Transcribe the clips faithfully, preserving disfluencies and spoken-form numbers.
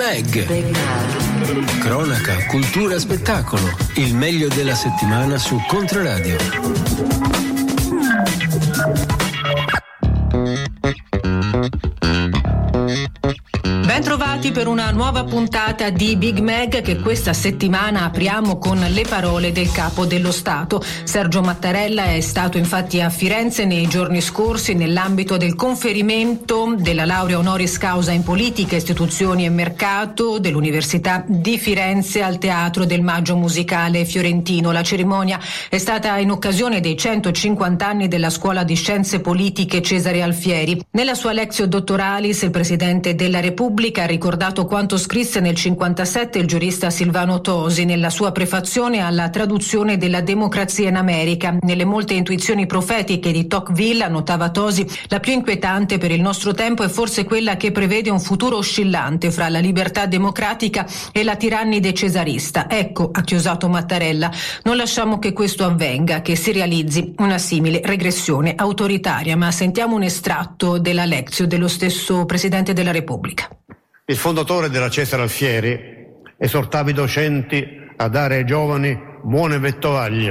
Mag. Cronaca, cultura, spettacolo. Il meglio della settimana su Controradio. Bentrovati per una nuova puntata di Big Mag che questa settimana apriamo con le parole del capo dello Stato. Sergio Mattarella è stato infatti a Firenze nei giorni scorsi nell'ambito del conferimento della laurea honoris causa in politica, istituzioni e mercato dell'Università di Firenze al Teatro del Maggio Musicale Fiorentino. La cerimonia è stata in occasione dei centocinquanta anni della Scuola di Scienze Politiche Cesare Alfieri. Nella sua Lectio Doctoralis il Presidente della Repubblica ha ricordato quanto scrisse nel cinquantasette il giurista Silvano Tosi nella sua prefazione alla traduzione della Democrazia in America. Nelle molte intuizioni profetiche di Tocqueville, annotava Tosi, la più inquietante per il nostro tempo è forse quella che prevede un futuro oscillante fra la libertà democratica e la tirannide cesarista. Ecco, ha chiosato Mattarella, non lasciamo che questo avvenga, che si realizzi una simile regressione autoritaria. Ma sentiamo un estratto della Lectio dello stesso Presidente della Repubblica. Il fondatore della Cesare Alfieri esortava i docenti a dare ai giovani buone vettovaglie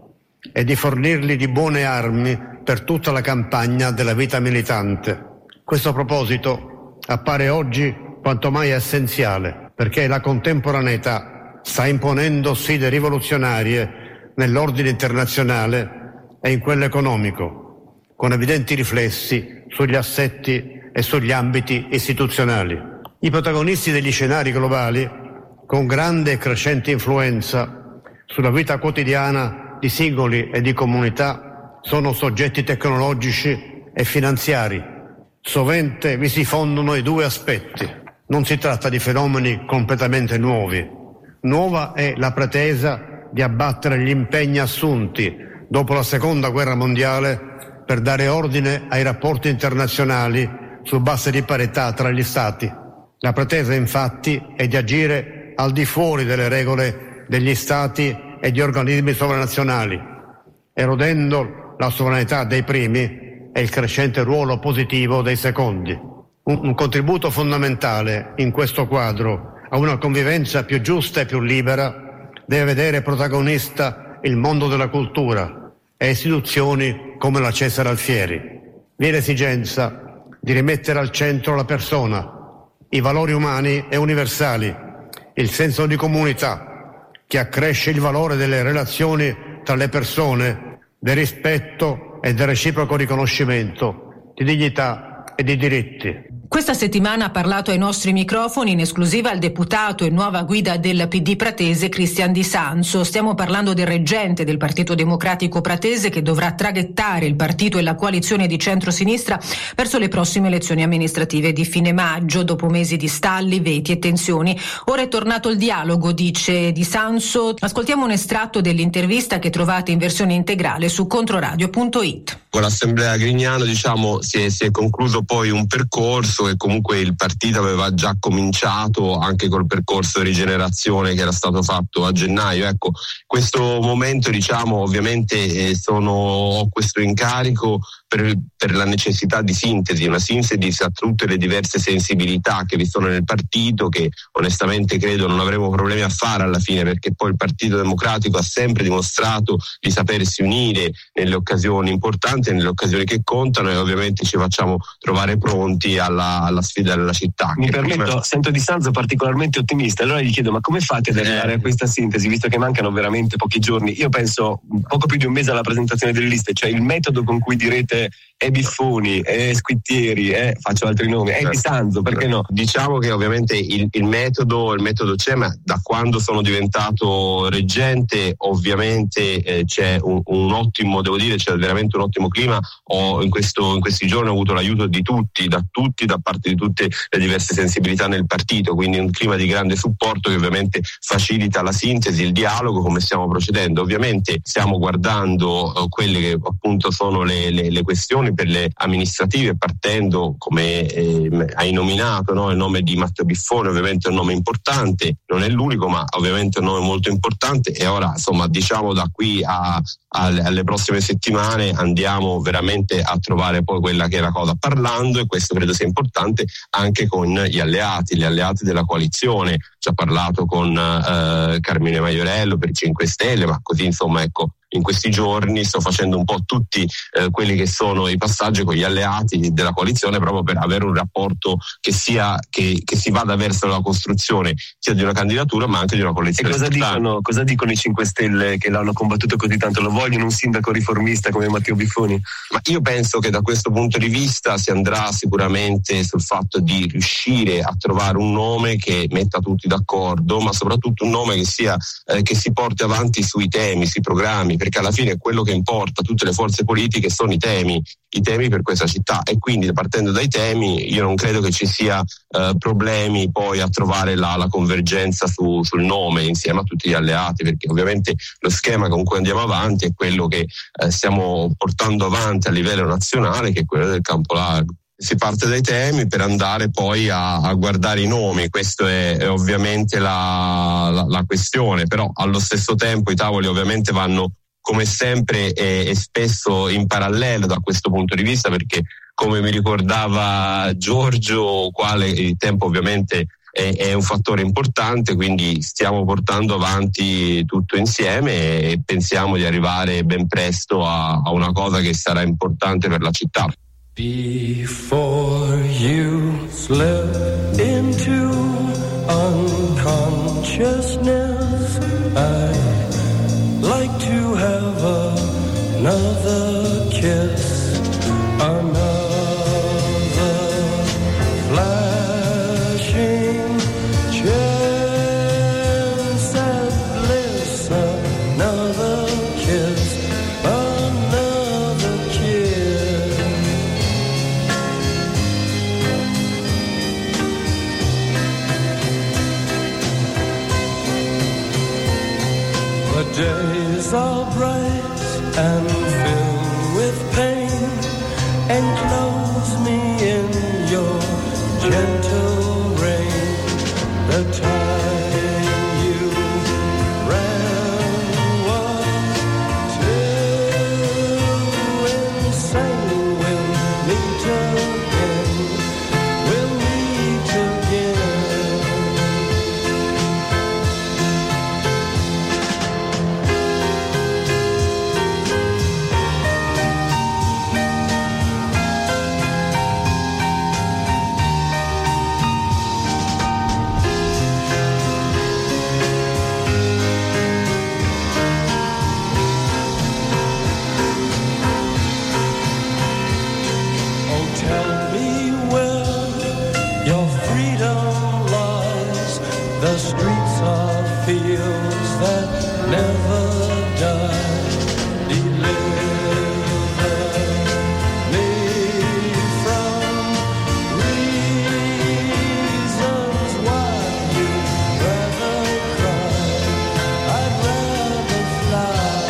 e di fornirli di buone armi per tutta la campagna della vita militante. Questo proposito appare oggi quanto mai essenziale, perché la contemporaneità sta imponendo sfide rivoluzionarie nell'ordine internazionale e in quello economico, con evidenti riflessi sugli assetti e sugli ambiti istituzionali. I protagonisti degli scenari globali, con grande e crescente influenza sulla vita quotidiana di singoli e di comunità, sono soggetti tecnologici e finanziari. Sovente vi si fondono i due aspetti. Non si tratta di fenomeni completamente nuovi. Nuova è la pretesa di abbattere gli impegni assunti dopo la Seconda Guerra Mondiale per dare ordine ai rapporti internazionali su base di parità tra gli Stati. La pretesa, infatti, è di agire al di fuori delle regole degli Stati e di organismi sovranazionali, erodendo la sovranità dei primi e il crescente ruolo positivo dei secondi. Un, un contributo fondamentale in questo quadro a una convivenza più giusta e più libera deve vedere protagonista il mondo della cultura e istituzioni come la Cesare Alfieri. Vi è l'esigenza di rimettere al centro la persona, i valori umani e universali, il senso di comunità che accresce il valore delle relazioni tra le persone, del rispetto e del reciproco riconoscimento di dignità e di diritti. Questa settimana ha parlato ai nostri microfoni in esclusiva il deputato e nuova guida del P D pratese Cristian Di Sanzo. Stiamo parlando del reggente del Partito Democratico pratese che dovrà traghettare il partito e la coalizione di centrosinistra verso le prossime elezioni amministrative di fine maggio, dopo mesi di stalli, veti e tensioni. Ora è tornato il dialogo, dice Di Sanzo. Ascoltiamo un estratto dell'intervista che trovate in versione integrale su controradio punto it. Con l'assemblea Grignano, diciamo, si è, si è concluso poi un percorso che comunque il partito aveva già cominciato anche col percorso di rigenerazione che era stato fatto a gennaio. Ecco, questo momento, diciamo, ovviamente eh, sono ho questo incarico per, per la necessità di sintesi, una sintesi tra tutte le diverse sensibilità che vi sono nel partito, che onestamente credo non avremo problemi a fare alla fine, perché poi il Partito Democratico ha sempre dimostrato di sapersi unire nelle occasioni importanti e nelle occasioni che contano, e ovviamente ci facciamo trovare pronti alla, alla sfida della città. Mi permetto, prima... sento Di Sanzo particolarmente ottimista, allora gli chiedo: ma come fate ad arrivare eh. a questa sintesi, visto che mancano veramente pochi giorni? Io penso poco più di un mese alla presentazione delle liste, cioè il metodo con cui direte è Biffoni, è Squittieri, eh, faccio altri nomi, è Di Sanzo, perché no? Diciamo che ovviamente il, il metodo il metodo c'è, ma da quando sono diventato reggente ovviamente eh, c'è un, un ottimo, devo dire, c'è veramente un ottimo clima. Ho in, questo, in questi giorni ho avuto l'aiuto di tutti, da tutti, da parte di tutte le diverse sensibilità nel partito, quindi un clima di grande supporto che ovviamente facilita la sintesi, il dialogo, come stiamo procedendo. Ovviamente stiamo guardando uh, quelle che appunto sono le, le, le questioni questioni, per le amministrative, partendo, come eh, hai nominato, no? Il nome di Matteo Biffoni ovviamente è un nome importante, non è l'unico, ma ovviamente è un nome molto importante, e ora insomma diciamo da qui a, a, alle prossime settimane andiamo veramente a trovare poi quella che è la cosa, parlando, e questo credo sia importante, anche con gli alleati, gli alleati della coalizione. Ci ha parlato con eh, Carmine Maiorello per cinque Stelle, ma così insomma ecco, in questi giorni sto facendo un po' tutti eh, quelli che sono i passaggi con gli alleati della coalizione, proprio per avere un rapporto che sia che, che si vada verso la costruzione sia di una candidatura ma anche di una coalizione. E cosa dicono, cosa dicono i cinque Stelle che l'hanno combattuto così tanto? Lo vogliono un sindaco riformista come Matteo Biffoni? Ma io penso che da questo punto di vista si andrà sicuramente sul fatto di riuscire a trovare un nome che metta tutti d'accordo, ma soprattutto un nome che sia eh, che si porti avanti sui temi, sui programmi, perché alla fine quello che importa a tutte le forze politiche sono i temi, i temi per questa città, e quindi partendo dai temi io non credo che ci sia eh, problemi poi a trovare la, la convergenza su, sul nome insieme a tutti gli alleati, perché ovviamente lo schema con cui andiamo avanti è quello che eh, stiamo portando avanti a livello nazionale, che è quello del campo largo. Si parte dai temi per andare poi a, a guardare i nomi, questo è, è ovviamente la, la, la questione, però allo stesso tempo i tavoli ovviamente vanno come sempre e, e spesso in parallelo da questo punto di vista, perché come mi ricordava Giorgio, quale il tempo ovviamente è, è un fattore importante, quindi stiamo portando avanti tutto insieme e pensiamo di arrivare ben presto a, a una cosa che sarà importante per la città. Before you slip into unconsciousness, I'd like to have another kiss, another flashing chance at bliss, another kiss, another kiss. The days are bright and filled with pain, enclose me in your gentle rain. The time you ran was too insane. We'll meet again, we'll meet again. Oh, tell me where your freedom lies. The streets are fields that never die. Deliver me from reasons why you'd rather cry. I'd rather fly.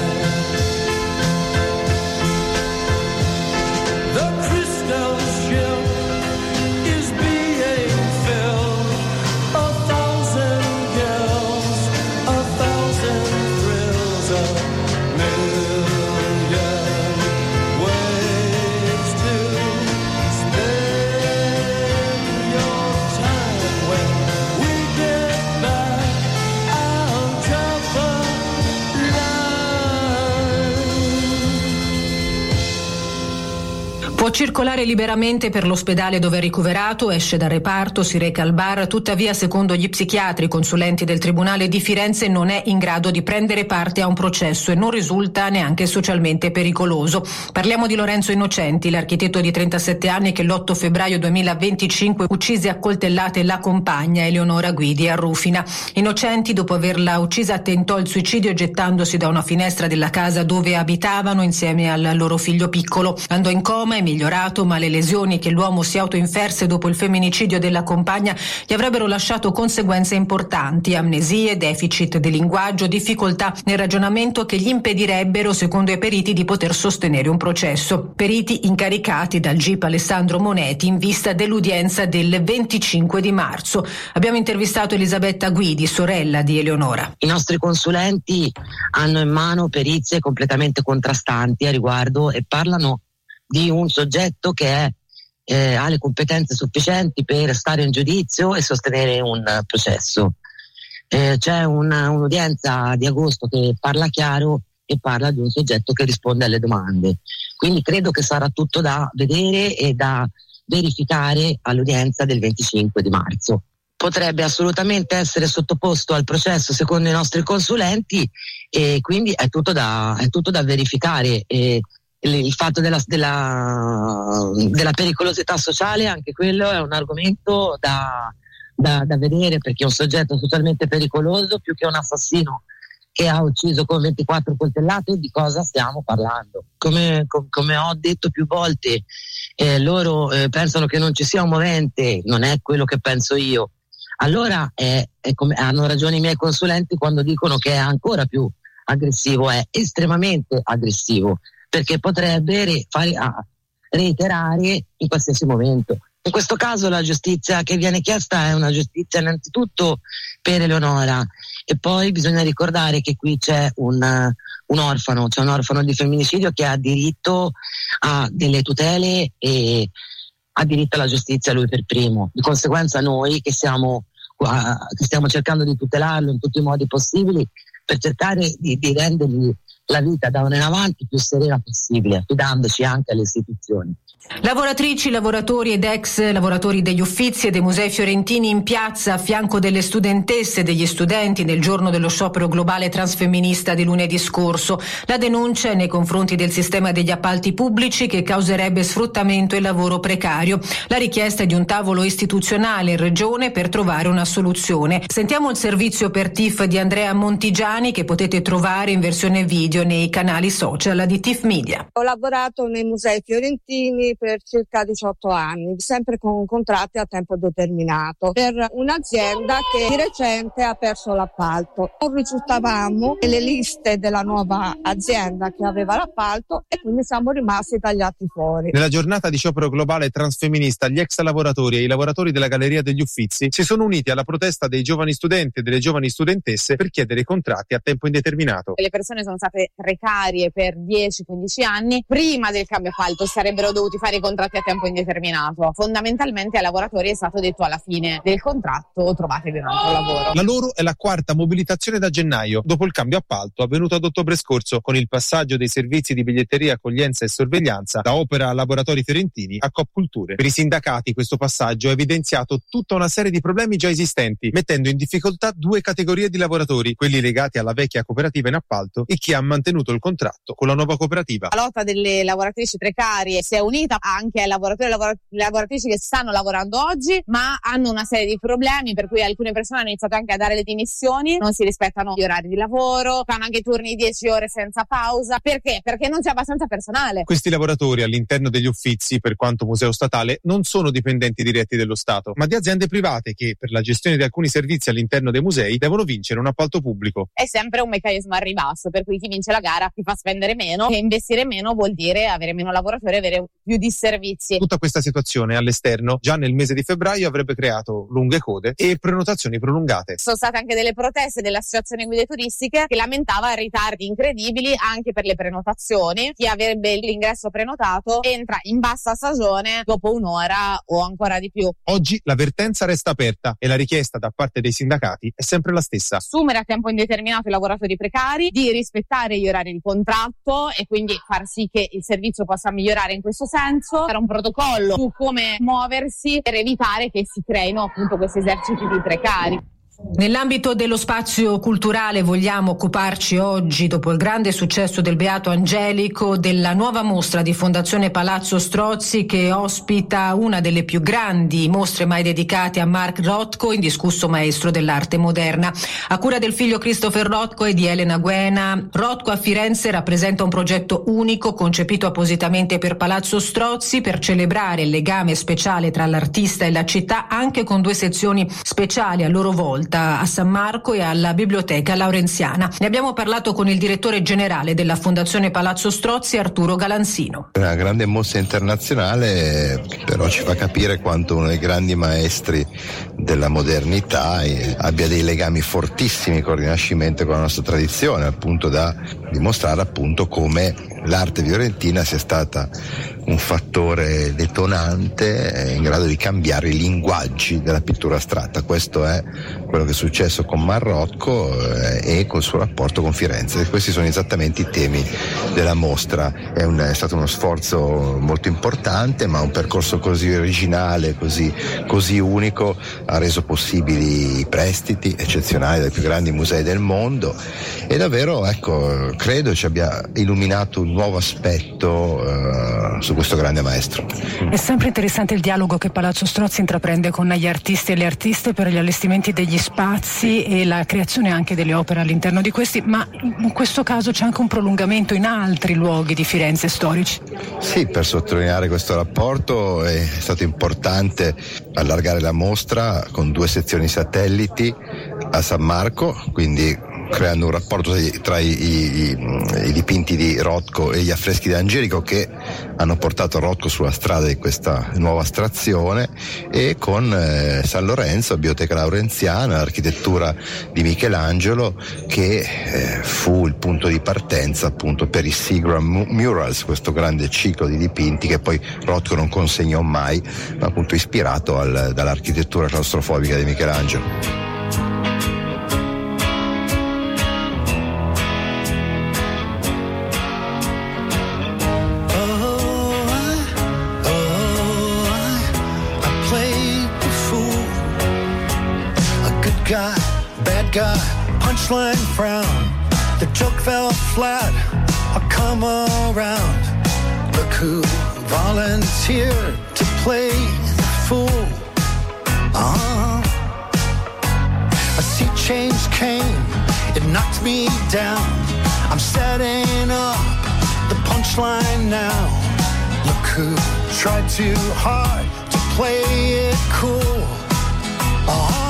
The crystal ship is being filled. A thousand girls, a thousand thrills, a million ways to spend your time. When we get back on top of line. Può circolare liberamente per l'ospedale dove è ricoverato, esce dal reparto, si reca al bar, tuttavia secondo gli psichiatri consulenti del Tribunale di Firenze non è in grado di prendere parte a un processo e non risulta neanche socialmente pericoloso. Parliamo di Lorenzo Innocenti, l'architetto di trentasette anni che l'otto febbraio duemilaventicinque uccise a coltellate la compagna Eleonora Guidi a Rufina. Innocenti, dopo averla uccisa, tentò il suicidio gettandosi da una finestra della casa dove abitavano insieme al loro figlio piccolo. Andò in coma, Emilio migliorato, ma le lesioni che l'uomo si autoinferse dopo il femminicidio della compagna gli avrebbero lasciato conseguenze importanti: amnesie, deficit di linguaggio, difficoltà nel ragionamento che gli impedirebbero, secondo i periti, di poter sostenere un processo. Periti incaricati dal G I P Alessandro Moneti in vista dell'udienza del venticinque di marzo. Abbiamo intervistato Elisabetta Guidi, sorella di Eleonora. I nostri consulenti hanno in mano perizie completamente contrastanti a riguardo e parlano di un soggetto che è, eh, ha le competenze sufficienti per stare in giudizio e sostenere un processo. Eh, c'è una, un'udienza di agosto che parla chiaro e parla di un soggetto che risponde alle domande. Quindi credo che sarà tutto da vedere e da verificare all'udienza del venticinque di marzo. Potrebbe assolutamente essere sottoposto al processo secondo i nostri consulenti e quindi è tutto da, è tutto da verificare. E il fatto della, della, della pericolosità sociale, anche quello è un argomento da, da, da vedere, perché è un soggetto socialmente pericoloso, più che un assassino che ha ucciso con ventiquattro coltellate. Di cosa stiamo parlando? Come, com, come ho detto più volte, eh, loro eh, pensano che non ci sia un movente, non è quello che penso io. Allora è, è come, hanno ragione i miei consulenti quando dicono che è ancora più aggressivo, è estremamente aggressivo, perché potrebbe re, fare, ah, reiterare in qualsiasi momento. In questo caso la giustizia che viene chiesta è una giustizia innanzitutto per Eleonora, e poi bisogna ricordare che qui c'è un, un orfano, c'è un orfano di femminicidio che ha diritto a delle tutele e ha diritto alla giustizia lui per primo. Di conseguenza noi che siamo che stiamo cercando di tutelarlo in tutti i modi possibili per cercare di, di rendergli la vita da ora in avanti più serena possibile, affidandoci anche alle istituzioni. Lavoratrici, lavoratori ed ex lavoratori degli Uffizi e dei musei fiorentini in piazza a fianco delle studentesse e degli studenti nel giorno dello sciopero globale transfemminista di lunedì scorso. La denuncia è nei confronti del sistema degli appalti pubblici che causerebbe sfruttamento e lavoro precario. La richiesta è di un tavolo istituzionale in regione per trovare una soluzione. Sentiamo il servizio per T I F di Andrea Montigiani, che potete trovare in versione video nei canali social di T I F Media. Ho lavorato nei musei fiorentini per circa diciotto anni, sempre con contratti a tempo determinato, per un'azienda che di recente ha perso l'appalto. Non risultavamo nelle liste della nuova azienda che aveva l'appalto e quindi siamo rimasti tagliati fuori. Nella giornata di sciopero globale transfemminista, gli ex lavoratori e i lavoratori della Galleria degli Uffizi si sono uniti alla protesta dei giovani studenti e delle giovani studentesse per chiedere contratti a tempo indeterminato. Le persone sono state precarie per dieci quindici anni, prima del cambio appalto sarebbero dovuti fare i contratti a tempo indeterminato. Fondamentalmente ai lavoratori è stato detto alla fine del contratto: trovatevi un altro lavoro. La loro è la quarta mobilitazione da gennaio, dopo il cambio appalto avvenuto ad ottobre scorso, con il passaggio dei servizi di biglietteria, accoglienza e sorveglianza da Opera Laboratori Fiorentini a Coop Culture. Per i sindacati questo passaggio ha evidenziato tutta una serie di problemi già esistenti, mettendo in difficoltà due categorie di lavoratori, quelli legati alla vecchia cooperativa in appalto e chi ha mantenuto il contratto con la nuova cooperativa. La lotta delle lavoratrici precarie si è unita anche ai lavoratori e lavora- lavoratrici che stanno lavorando oggi, ma hanno una serie di problemi, per cui alcune persone hanno iniziato anche a dare le dimissioni, non si rispettano gli orari di lavoro, fanno anche turni di dieci ore senza pausa. Perché? Perché non c'è abbastanza personale. Questi lavoratori all'interno degli Uffizi, per quanto museo statale, non sono dipendenti diretti dello Stato, ma di aziende private che, per la gestione di alcuni servizi all'interno dei musei, devono vincere un appalto pubblico. È sempre un meccanismo al ribasso, per cui chi vince la gara ti fa spendere meno, e investire meno vuol dire avere meno lavoratori e avere più disservizi. Tutta questa situazione all'esterno già nel mese di febbraio avrebbe creato lunghe code e prenotazioni prolungate. Sono state anche delle proteste dell'associazione guide turistiche che lamentava ritardi incredibili anche per le prenotazioni. Chi avrebbe l'ingresso prenotato entra in bassa stagione dopo un'ora o ancora di più. Oggi la vertenza resta aperta e la richiesta da parte dei sindacati è sempre la stessa: assumere a tempo indeterminato i lavoratori precari, di rispettare gli orari di contratto e quindi far sì che il servizio possa migliorare in questo senso. Era un protocollo su come muoversi per evitare che si creino appunto questi eserciti di precari. Nell'ambito dello spazio culturale vogliamo occuparci oggi, dopo il grande successo del Beato Angelico, della nuova mostra di Fondazione Palazzo Strozzi, che ospita una delle più grandi mostre mai dedicate a Mark Rothko, indiscusso maestro dell'arte moderna. A cura del figlio Christopher Rothko e di Elena Guena, Rothko a Firenze rappresenta un progetto unico concepito appositamente per Palazzo Strozzi per celebrare il legame speciale tra l'artista e la città, anche con due sezioni speciali a loro volta, a San Marco e alla Biblioteca Laurenziana. Ne abbiamo parlato con il direttore generale della Fondazione Palazzo Strozzi, Arturo Galanzino. Una grande mostra internazionale, però ci fa capire quanto uno dei grandi maestri della modernità abbia dei legami fortissimi con il Rinascimento e con la nostra tradizione, al punto da dimostrare appunto come l'arte fiorentina sia stata un fattore detonante in grado di cambiare i linguaggi della pittura astratta. Questo è quello che è successo con Mark Rothko eh, e col suo rapporto con Firenze. Questi sono esattamente i temi della mostra. È, un, è stato uno sforzo molto importante, ma un percorso così originale, così, così unico, ha reso possibili i prestiti eccezionali dai più grandi musei del mondo e davvero, ecco, credo ci abbia illuminato un nuovo aspetto uh, su questo grande maestro. È sempre interessante il dialogo che Palazzo Strozzi intraprende con gli artisti e le artiste per gli allestimenti degli spazi e la creazione anche delle opere all'interno di questi, ma in questo caso c'è anche un prolungamento in altri luoghi di Firenze storici. Sì, per sottolineare questo rapporto è stato importante allargare la mostra con due sezioni satelliti a San Marco, quindi creando un rapporto tra i, i, i dipinti di Rothko e gli affreschi di Angelico, che hanno portato Rothko sulla strada di questa nuova astrazione, e con eh, San Lorenzo, Biblioteca Laurenziana, l'architettura di Michelangelo, che eh, fu il punto di partenza appunto per i Seagram Murals, questo grande ciclo di dipinti che poi Rothko non consegnò mai, ma appunto ispirato al, dall'architettura claustrofobica di Michelangelo. Guy, bad guy, punchline frown. The joke fell flat, I'll come around. Look who volunteered to play the fool. Uh-huh. A sea change came, it knocked me down. I'm setting up the punchline now. Look who tried too hard to play it cool. Uh-huh.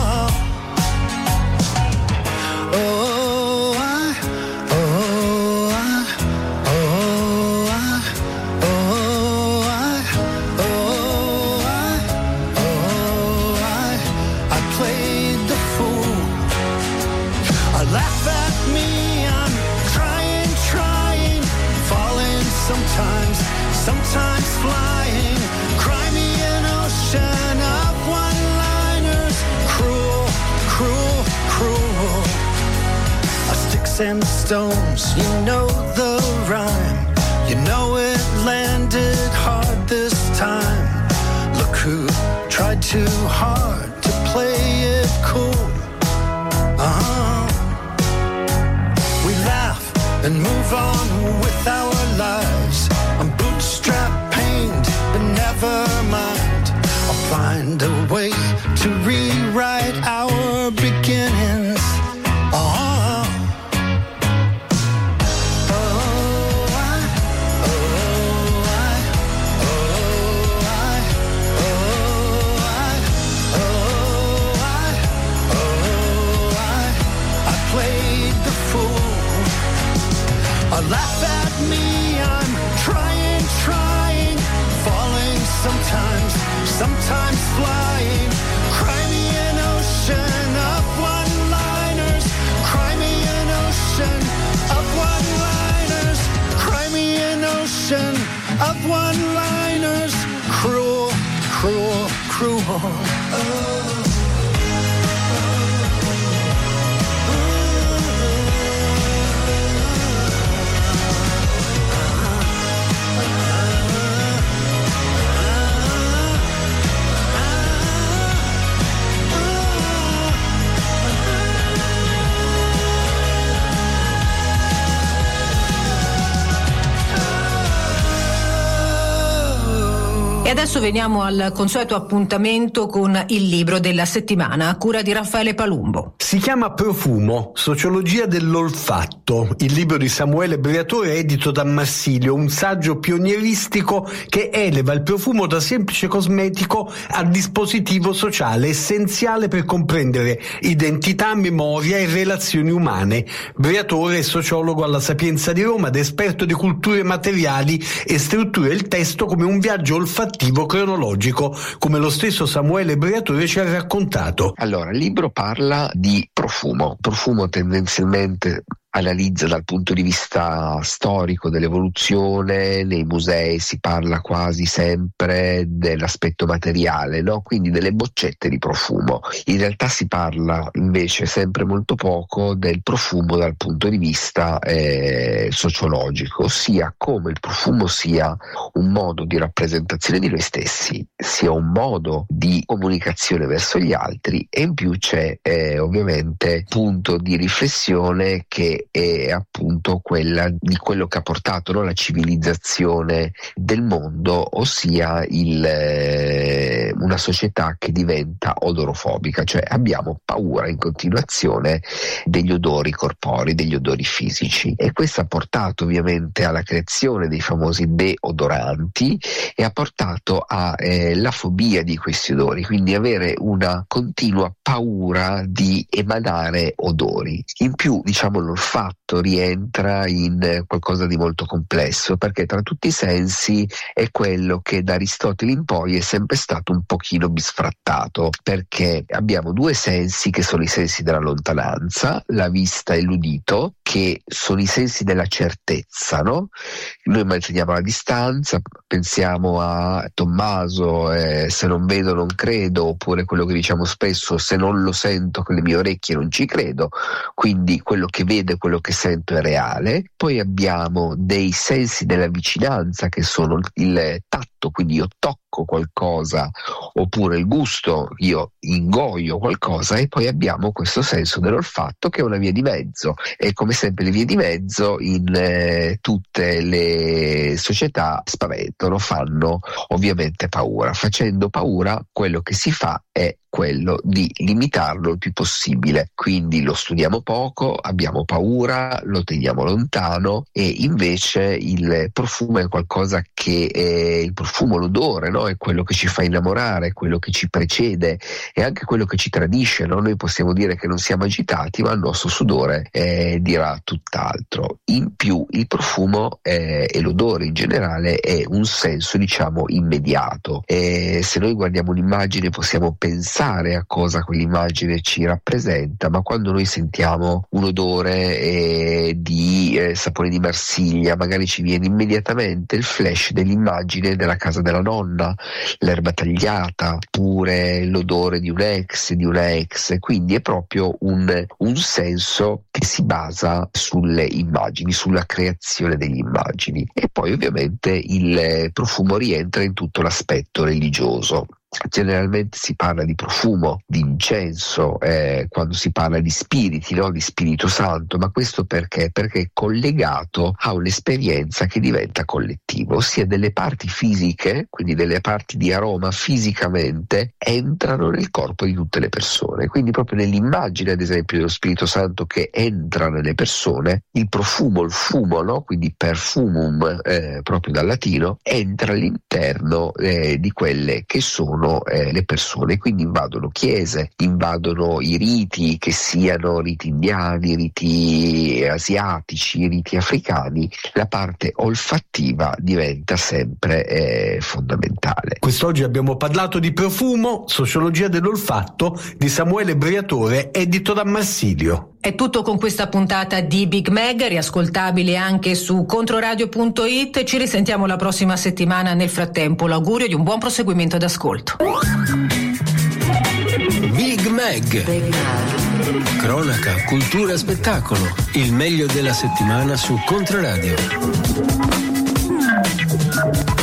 Oh, I, oh, I, oh, I, oh, I, oh, I, oh, I, I played the fool. I laugh at me, I'm trying, trying, falling sometimes, sometimes flying. Cry me an ocean of one-liners, cruel, cruel, cruel. Sticks and stones, you know the rhyme. You know it landed hard this time. Look who tried too hard to play it cool. Uh-huh. We laugh and move on with our lives. I'm bootstrap pained, but never mind. I'll find a way to rewrite our beginnings. Uh-huh. Laugh at me, I'm trying, trying, falling sometimes, sometimes flying. Cry me an ocean of one-liners, cry me an ocean of one-liners, cry me an ocean of one-liners, cruel, cruel, cruel. Oh. adesso veniamo al consueto appuntamento con il libro della settimana a cura di Raffaele Palumbo. Si chiama Profumo, sociologia dell'olfatto, il libro di Samuele Briatore edito da Marsilio, un saggio pionieristico che eleva il profumo da semplice cosmetico a dispositivo sociale essenziale per comprendere identità, memoria e relazioni umane. Briatore è sociologo alla Sapienza di Roma ed esperto di culture materiali e struttura il testo come un viaggio olfattivo cronologico, come lo stesso Samuele Briatore ci ha raccontato. Allora, il libro parla di profumo. Profumo tendenzialmente analizza dal punto di vista storico dell'evoluzione. Nei musei si parla quasi sempre dell'aspetto materiale, no? Quindi delle boccette di profumo. In realtà si parla invece sempre molto poco del profumo dal punto di vista eh, sociologico, ossia come il profumo sia un modo di rappresentazione di noi stessi, sia un modo di comunicazione verso gli altri, e in più c'è eh, ovviamente punto di riflessione che è appunto quella di quello che ha portato, no, la civilizzazione del mondo, ossia il, eh, una società che diventa odorofobica, cioè abbiamo paura in continuazione degli odori corporei, degli odori fisici, e questo ha portato ovviamente alla creazione dei famosi deodoranti e ha portato alla eh, fobia di questi odori, quindi avere una continua paura di emanare odori. In più, diciamo, l'olfatto rientra in qualcosa di molto complesso, perché tra tutti i sensi è quello che da Aristotele in poi è sempre stato un pochino bisfrattato, perché abbiamo due sensi che sono i sensi della lontananza, la vista e l'udito, che sono i sensi della certezza, no? Noi manteniamo la distanza, pensiamo a Tommaso, eh, se non vedo non credo, oppure quello che diciamo spesso, se non lo sento con le mie orecchie non ci credo, quindi quello che vedo e quello che sento è reale. Poi abbiamo dei sensi della vicinanza che sono il tatto, quindi io tocco qualcosa, oppure il gusto, io ingoio qualcosa, e poi abbiamo questo senso dell'olfatto che è una via di mezzo, e come sempre le vie di mezzo in eh, tutte le società spaventano, fanno ovviamente paura. Facendo paura quello che si fa è quello di limitarlo il più possibile, quindi lo studiamo poco, abbiamo paura, lo teniamo lontano, e invece il profumo è qualcosa che è il profumo, l'odore, no? È quello che ci fa innamorare, è quello che ci precede, è anche quello che ci tradisce, no? Noi possiamo dire che non siamo agitati, ma il nostro sudore eh, dirà tutt'altro. In più il profumo eh, e l'odore in generale è un senso, diciamo, immediato, e se noi guardiamo un'immagine possiamo pensare a cosa quell'immagine ci rappresenta, ma quando noi sentiamo un odore eh, di eh, sapore di Marsiglia, magari ci viene immediatamente il flash dell'immagine della casa della nonna, l'erba tagliata, oppure l'odore di un ex, di una ex, quindi è proprio un, un senso che si basa sulle immagini, sulla creazione delle immagini. E poi ovviamente il profumo rientra in tutto l'aspetto religioso. Generalmente si parla di profumo, di incenso, eh, quando si parla di spiriti, no? Di Spirito Santo, ma questo perché? Perché è collegato a un'esperienza che diventa collettiva, ossia delle parti fisiche, quindi delle parti di aroma fisicamente entrano nel corpo di tutte le persone, quindi proprio nell'immagine ad esempio dello Spirito Santo che entra nelle persone, il profumo, il fumo, no? Quindi perfumum, eh, proprio dal latino, entra all'interno eh, di quelle che sono Eh, le persone, quindi invadono chiese, invadono i riti, che siano riti indiani, riti asiatici, riti africani. La parte olfattiva diventa sempre eh, fondamentale. Quest'oggi abbiamo parlato di Profumo, sociologia dell'olfatto di Samuele Briatore, edito da Marsilio. È tutto con questa puntata di Big Mag, riascoltabile anche su controradio punto it. Ci risentiamo la prossima settimana. Nel frattempo l'augurio di un buon proseguimento d'ascolto. Big Mag. Cronaca, cultura, spettacolo. Il meglio della settimana su Controradio.